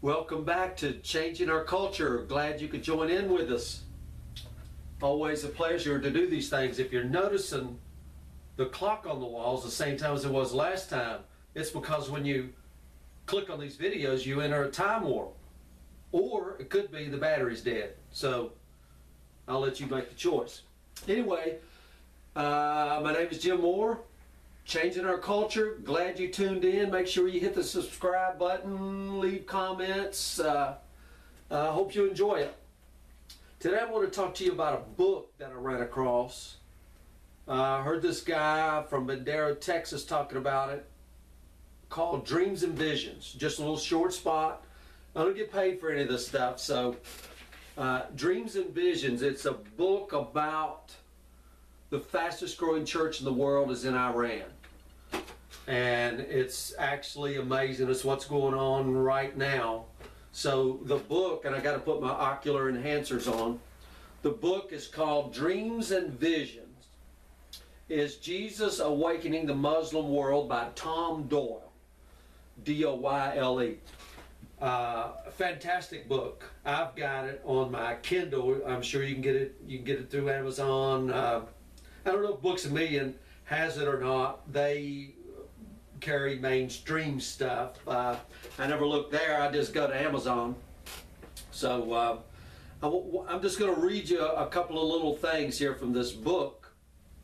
Welcome back to Changing Our Culture. Glad you could join in with us. Always a pleasure to do these things. If you're noticing the clock on the wall is the same time as it was last time, it's because when you click on these videos, you enter a time warp. Or it could be the battery's dead. So I'll let you make the choice. Anyway, my name is Jim Moore. Changing Our Culture. Glad you tuned in. Make sure you hit the subscribe button, leave comments. Hope you enjoy it. Today I want to talk to you about a book that I ran across. I heard this guy from Bandera, Texas talking about it, called Dreams and Visions. Just a little short spot. I don't get paid for any of this stuff. So Dreams and Visions, it's a book about the fastest growing church in the world is in Iran. And it's actually amazing. It's what's going on right now. So the book, and I got to put my ocular enhancers on, the book is called Dreams and Visions. Is Jesus Awakening the Muslim World by Tom Doyle. D-O-Y-L-E. Fantastic book. I've got it on my Kindle. I'm sure you can get it. You can get it through Amazon. I don't know if Books A Million has it or not. They carry mainstream stuff. I never look there. I just go to Amazon. So I'm just going to read you a couple of little things here from this book.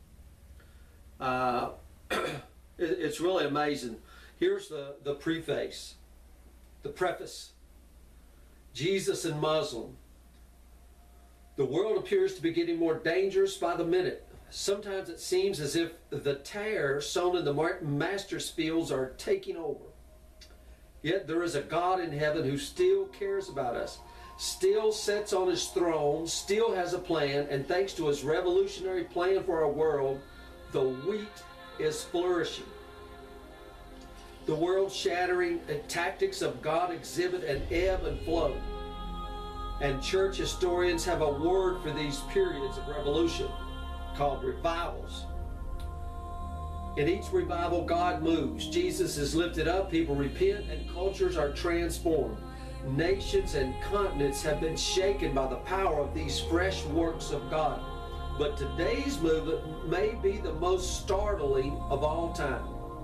It's really amazing. Here's the preface, the preface. Jesus and Muslim. The world appears to be getting more dangerous by the minute. Sometimes it seems as if the tares sown in the master's fields are taking over. Yet there is a God in heaven who still cares about us, still sits on his throne, still has a plan, and thanks to his revolutionary plan for our world, the wheat is flourishing. The world-shattering tactics of God exhibit an ebb and flow. And church historians have a word for these periods of revolution, called revivals. In each revival, God moves. Jesus is lifted up, people repent, and cultures are transformed. Nations and continents have been shaken by the power of these fresh works of God. But today's movement may be the most startling of all time.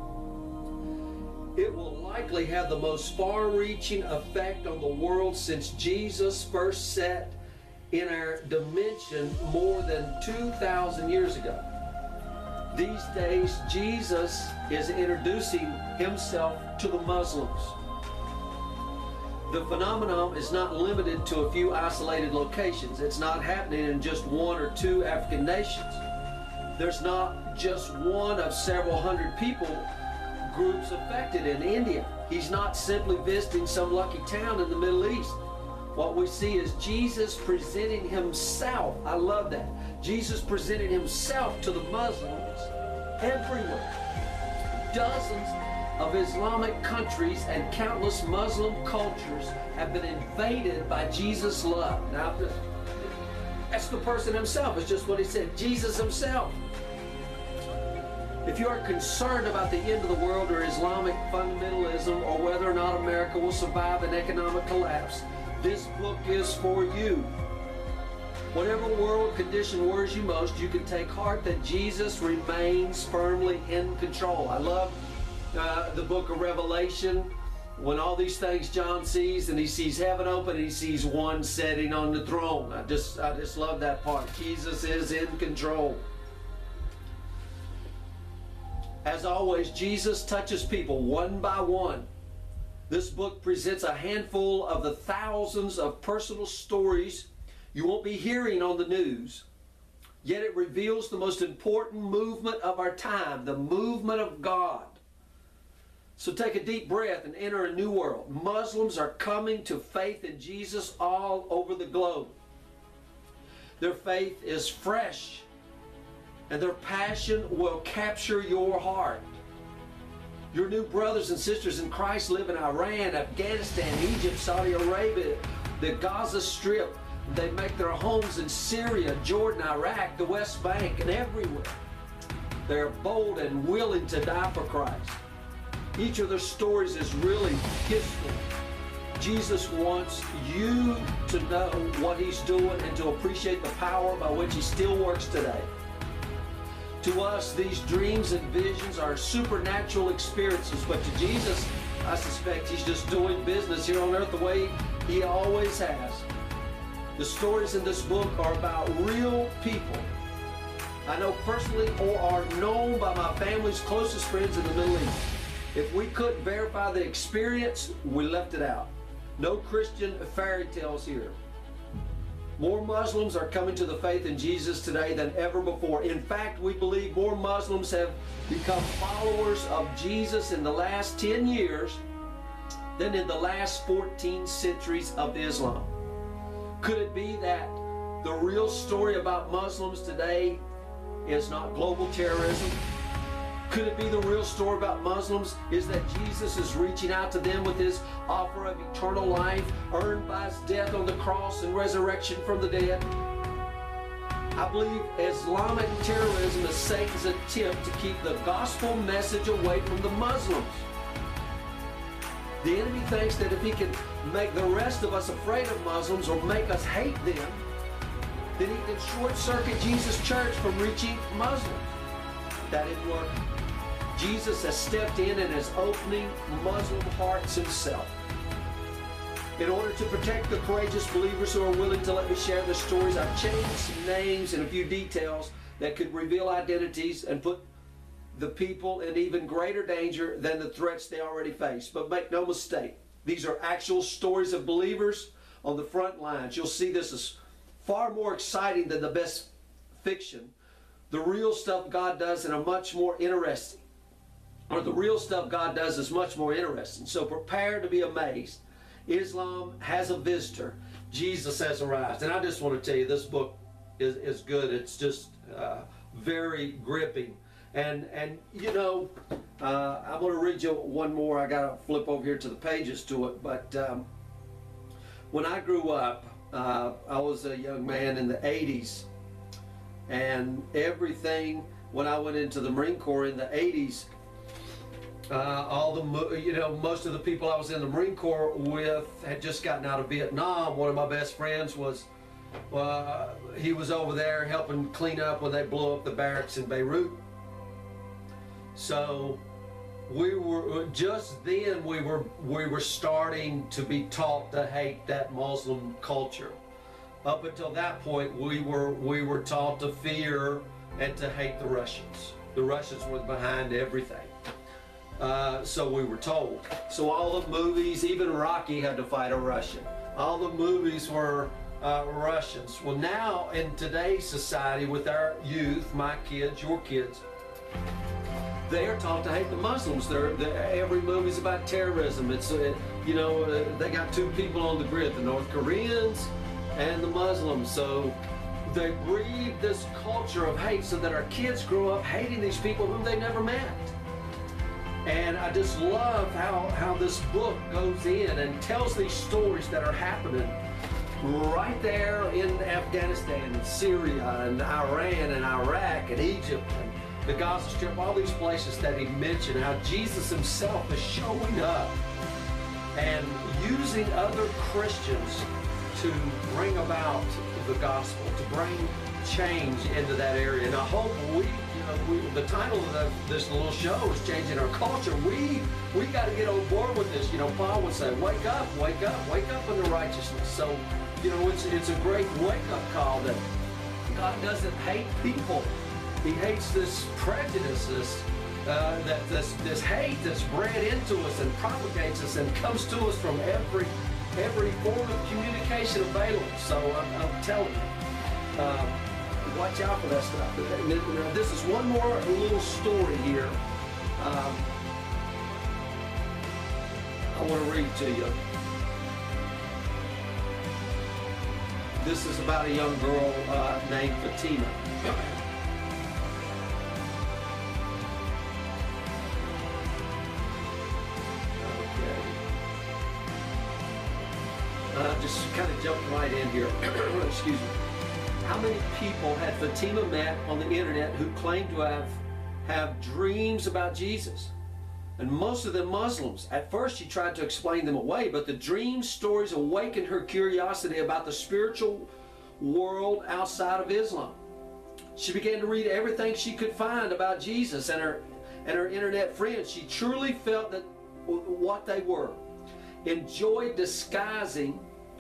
It will likely have the most far-reaching effect on the world since Jesus first set in our dimension more than 2,000 years ago. These days, Jesus is introducing himself to the Muslims. The phenomenon is not limited to a few isolated locations. It's not happening in just one or two African nations. There's not just one of several hundred people groups affected in India. He's not simply visiting some lucky town in the Middle East. What we see is Jesus presenting himself. I love that. Jesus presenting himself to the Muslims everywhere. Dozens of Islamic countries and countless Muslim cultures have been invaded by Jesus' love. Now, that's the person himself. It's just what he said. Jesus himself. If you are concerned about the end of the world or Islamic fundamentalism or whether or not America will survive an economic collapse, this book is for you. Whatever world condition worries you most, you can take heart that Jesus remains firmly in control. I love the book of Revelation, when all these things John sees, and he sees heaven open and he sees one sitting on the throne. I just love that part. Jesus is in control. As always, Jesus touches people one by one. This book presents a handful of the thousands of personal stories you won't be hearing on the news. Yet it reveals the most important movement of our time, the movement of God. So take a deep breath and enter a new world. Muslims are coming to faith in Jesus all over the globe. Their faith is fresh, and their passion will capture your heart. Your new brothers and sisters in Christ live in Iran, Afghanistan, Egypt, Saudi Arabia, the Gaza Strip. They make their homes in Syria, Jordan, Iraq, the West Bank, and everywhere. They're bold and willing to die for Christ. Each of their stories is really history. Jesus wants you to know what he's doing and to appreciate the power by which he still works today. To us, these dreams and visions are supernatural experiences, but to Jesus, I suspect he's just doing business here on earth the way he always has. The stories in this book are about real people I know personally or are known by my family's closest friends in the Middle East. If we couldn't verify the experience, we left it out. No Christian fairy tales here. More Muslims are coming to the faith in Jesus today than ever before. In fact, we believe more Muslims have become followers of Jesus in the last 10 years than in the last 14 centuries of Islam. Could it be that the real story about Muslims today is not global terrorism? Could it be the real story about Muslims is that Jesus is reaching out to them with his offer of eternal life earned by his death on the cross and resurrection from the dead? I believe Islamic terrorism is Satan's attempt to keep the gospel message away from the Muslims. The enemy thinks that if he can make the rest of us afraid of Muslims or make us hate them, then he can short-circuit Jesus' church from reaching Muslims. That didn't work. Jesus has stepped in and is opening Muslim hearts himself. In order to protect the courageous believers who are willing to let me share their stories, I've changed some names and a few details that could reveal identities and put the people in even greater danger than the threats they already face. But make no mistake, these are actual stories of believers on the front lines. You'll see this is far more exciting than the best fiction. The real stuff God does and a much more interesting. Or the real stuff God does is much more interesting. So prepare to be amazed. Islam has a visitor. Jesus has arrived. And I just want to tell you, this book is good. It's just very gripping. And you know, I'm going to read you one more. I got to flip over here to the pages to it. But when I grew up, I was a young man in the 80s. And everything, when I went into the Marine Corps in the 80s, most of the people I was in the Marine Corps with had just gotten out of Vietnam. One of my best friends was, he was over there helping clean up when they blew up the barracks in Beirut. So we were starting to be taught to hate that Muslim culture. Up until that point, we were taught to fear and to hate the Russians. The Russians were behind everything. So we were told. So all the movies, even Rocky had to fight a Russian. All the movies were Russians. Well, now in today's society with our youth, my kids, your kids, they are taught to hate the Muslims. Every movie's about terrorism. It's they got two people on the grid, the North Koreans and the Muslims. So they breed this culture of hate so that our kids grow up hating these people whom they never met. And I just love how this book goes in and tells these stories that are happening right there in Afghanistan and Syria and Iran and Iraq and Egypt and the Gaza Strip, all these places that he mentioned, how Jesus himself is showing up and using other Christians to bring about the gospel, to bring change into that area. And I hope the title of this little show is Changing Our Culture. We got to get on board with this. Paul would say, wake up unto righteousness. So, it's a great wake-up call that God doesn't hate people. He hates this prejudice, this hate that's bred into us and propagates us and comes to us from every form of communication available. So I'm telling you, watch out for that stuff. This is one more little story here. I want to read to you. This is about a young girl named Fatima. Just kind of jumped right in here. Excuse me. How many people had Fatima met on the internet who claimed to have dreams about Jesus? and most of them Muslims. At first she tried to explain them away, but the dream stories awakened her curiosity about the spiritual world outside of Islam. She began to read everything she could find about Jesus and her internet friends. She truly felt that what they were. Enjoyed discussing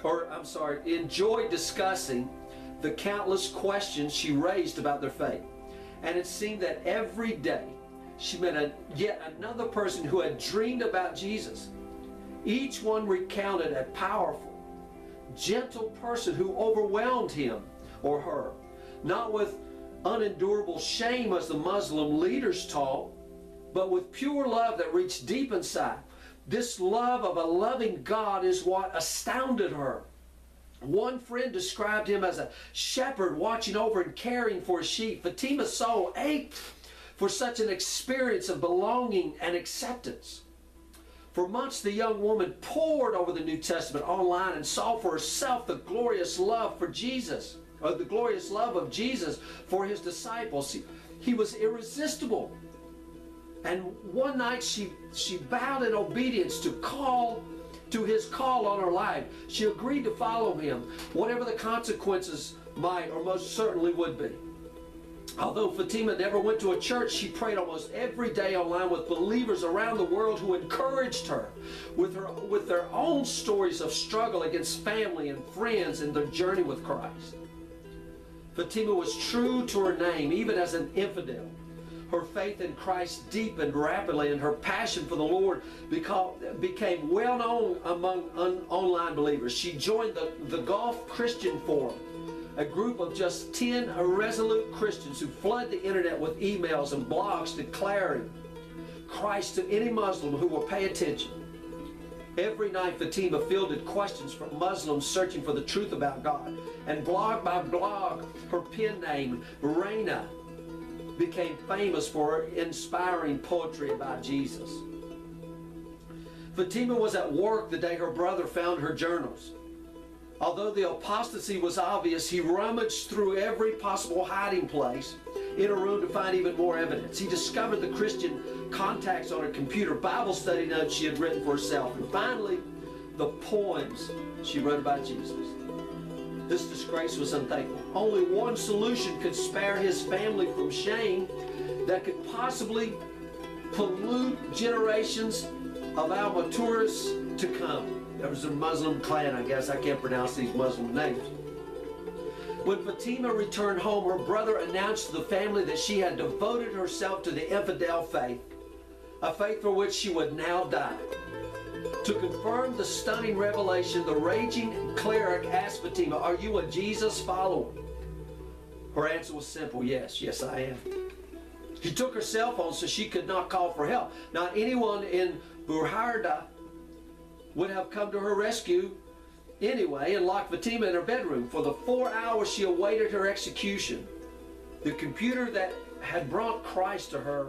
the countless questions she raised about their faith. And it seemed that every day she met yet another person who had dreamed about Jesus. Each one recounted a powerful, gentle person who overwhelmed him or her, not with unendurable shame as the Muslim leaders taught, but with pure love that reached deep inside. This love of a loving God is what astounded her. One friend described him as a shepherd watching over and caring for his sheep. Fatima's soul ached for such an experience of belonging and acceptance. For months, the young woman pored over the New Testament online and saw for herself the glorious love for Jesus, or the glorious love of Jesus for his disciples. He was irresistible. And one night she bowed in obedience to his call on her life. She agreed to follow him, whatever the consequences might or most certainly would be. Although Fatima never went to a church, she prayed almost every day online with believers around the world who encouraged her with their own stories of struggle against family and friends in their journey with Christ. Fatima was true to her name, even as an infidel. Her faith in Christ deepened rapidly, and her passion for the Lord became well known among online believers. She joined the Gulf Christian Forum, a group of just 10 irresolute Christians who flood the internet with emails and blogs declaring Christ to any Muslim who will pay attention. Every night, Fatima fielded questions from Muslims searching for the truth about God. And blog by blog, her pen name, Raina, became famous for her inspiring poetry about Jesus. Fatima was at work the day her brother found her journals. Although the apostasy was obvious, he rummaged through every possible hiding place in her room to find even more evidence. He discovered the Christian contacts on her computer, Bible study notes she had written for herself, and finally, the poems she wrote about Jesus. This disgrace was unthinkable. Only one solution could spare his family from shame that could possibly pollute generations of Al-Maturis to come. There was a Muslim clan, I guess. I can't pronounce these Muslim names. When Fatima returned home, her brother announced to the family that she had devoted herself to the infidel faith, a faith for which she would now die. To confirm the stunning revelation, the raging cleric asked Fatima, "Are you a Jesus follower?" Her answer was simple, yes, I am. She took her cell phone so she could not call for help. Not anyone in Burharda would have come to her rescue anyway and locked Fatima in her bedroom. For the 4 hours she awaited her execution, the computer that had brought Christ to her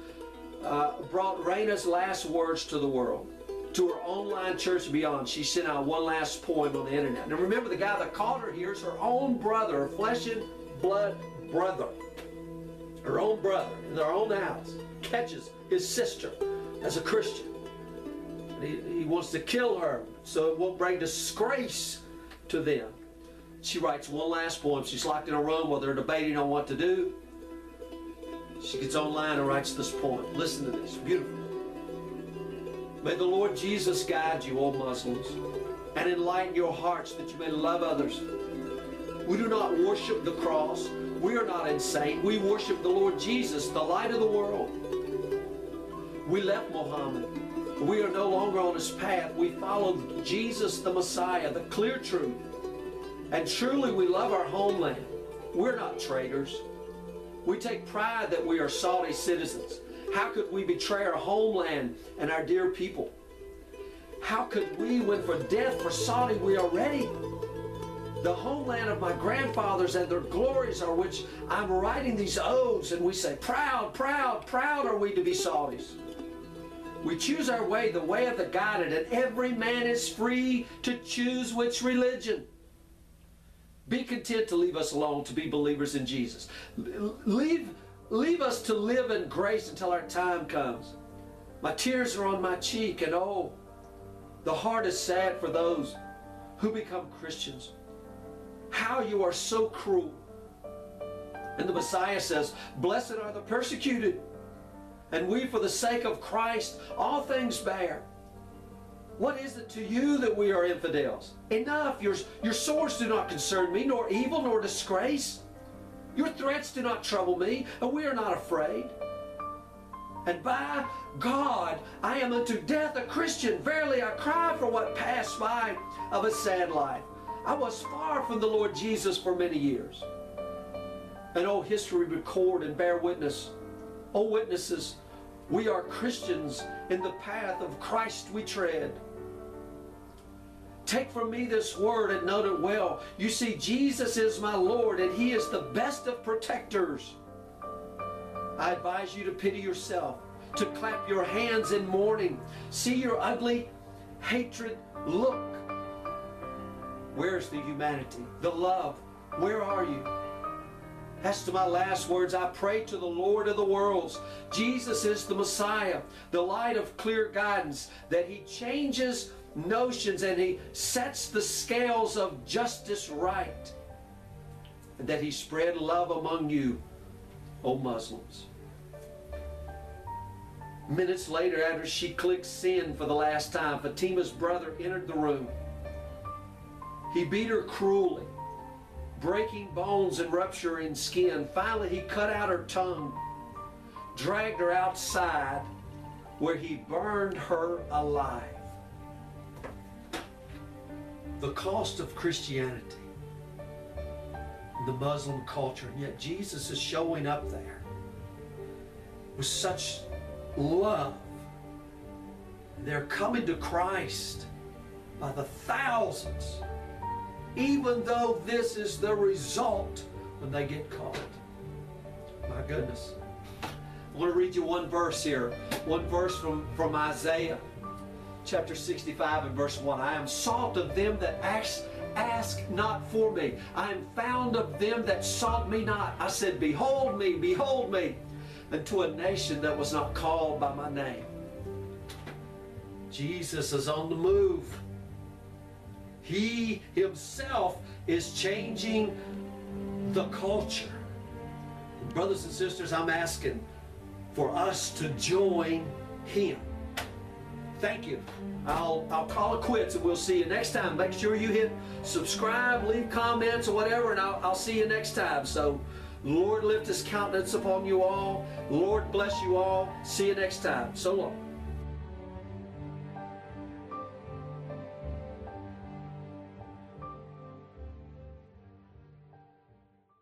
brought Raina's last words to the world. To her online church and beyond, she sent out one last poem on the internet. Now remember, the guy that called her here is her own brother, her flesh and blood brother. Her own brother in their own house catches his sister as a Christian. He wants to kill her so it won't bring disgrace to them. She writes one last poem. She's locked in a room while they're debating on what to do. She gets online and writes this poem. Listen to this. Beautiful. May the Lord Jesus guide you, O Muslims, and enlighten your hearts that you may love others. We do not worship the cross. We are not insane. We worship the Lord Jesus, the light of the world. We left Muhammad. We are no longer on his path. We follow Jesus the Messiah, the clear truth. And truly we love our homeland. We're not traitors. We take pride that we are Saudi citizens. How could we betray our homeland and our dear people? How could we, when for death for Saudi we are ready? The homeland of my grandfathers and their glories are which I'm writing these odes, and we say, proud, proud, proud are we to be Saudis. We choose our way, the way of the guided, and every man is free to choose which religion. Be content to leave us alone, to be believers in Jesus. Leave us to live in grace until our time comes. My tears are on my cheek, and oh, the heart is sad for those who become Christians. How you are so cruel. And the Messiah says, blessed are the persecuted, and we for the sake of Christ all things bear. What is it to you that we are infidels? Enough, your swords do not concern me, nor evil, nor disgrace. Your threats do not trouble me, and we are not afraid. And by God, I am unto death a Christian. Verily, I cry for what passed by of a sad life. I was far from the Lord Jesus for many years. And oh, history record and bear witness. Oh, witnesses, we are Christians in the path of Christ we tread. Take from me this word and note it well. You see, Jesus is my Lord, and He is the best of protectors. I advise you to pity yourself, to clap your hands in mourning. See your ugly hatred look. Where's the humanity, the love? Where are you? As to my last words, I pray to the Lord of the worlds. Jesus is the Messiah, the light of clear guidance, that He changes notions and He sets the scales of justice right, and that He spread love among you, O Muslims. Minutes later, after she clicked send for the last time, Fatima's brother entered the room. He beat her cruelly, breaking bones and rupturing skin. Finally, he cut out her tongue, dragged her outside, where he burned her alive. The cost of Christianity, the Muslim culture, and yet Jesus is showing up there with such love. They're coming to Christ by the thousands, even though this is the result when they get caught. My goodness. I want to read you one verse here. One verse from Isaiah chapter 65 and verse 1. I am sought of them that ask not for me. I am found of them that sought me not. I said, behold me, unto a nation that was not called by my name. Jesus is on the move. He Himself is changing the culture. Brothers and sisters, I'm asking for us to join Him. Thank you. I'll call it quits, and we'll see you next time. Make sure you hit subscribe, leave comments or whatever, and I'll see you next time. So, Lord lift His countenance upon you all. Lord bless you all. See you next time. So long.